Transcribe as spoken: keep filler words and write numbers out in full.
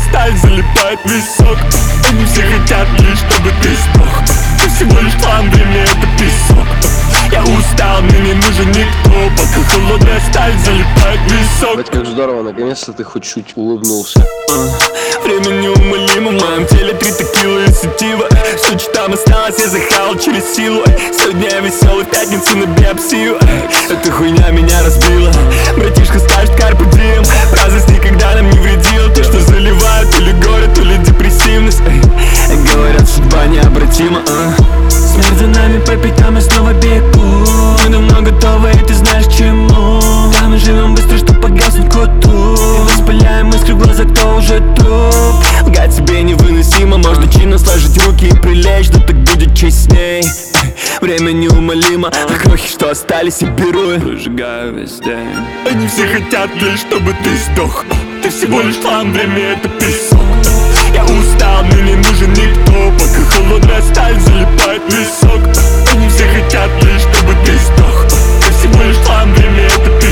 сталь залипает в висок. Они все хотят лишь, чтобы ты сдох. Ты всего лишь тлам, время это песок. Я устал, мне не нужен никто, пока холодная сталь залипает в висок. Блять, как здорово, наконец-то ты хоть чуть улыбнулся. uh, Время неумолимо, в моем теле три текилы и сатива. Суть там осталось, я захавал через силу. Сегодня я веселый, в пятницу на биопсию. Эта хуйня меня разбила. Братишка скажет карпе дием. Праздность никогда нам не вредила. То, что заливают, то ли горе, то ли депрессивность. Говорят, судьба необратима. uh. Смерть за нами по пятам, я снова бегу. Мы давно готовы, и ты знаешь к чему. Да, мы живем быстро, чтоб погаснуть к утру. И воспаляем искры в глазах, кто уже труп. Лгать себе невыносимо, можно чинно сложить руки и прилечь, да так будет честней. Время неумолимо, а крохи, что остались, я беру и прожигаю весь день. Они все хотят лишь, чтобы ты сдох. Ты всего лишь тлам, время это песок. Я устал, мне не нужен никто, пока холодная сталь залипает в висок. Они все хотят лишь, чтобы ты сдох. Ты всего лишь тлам, время это песок.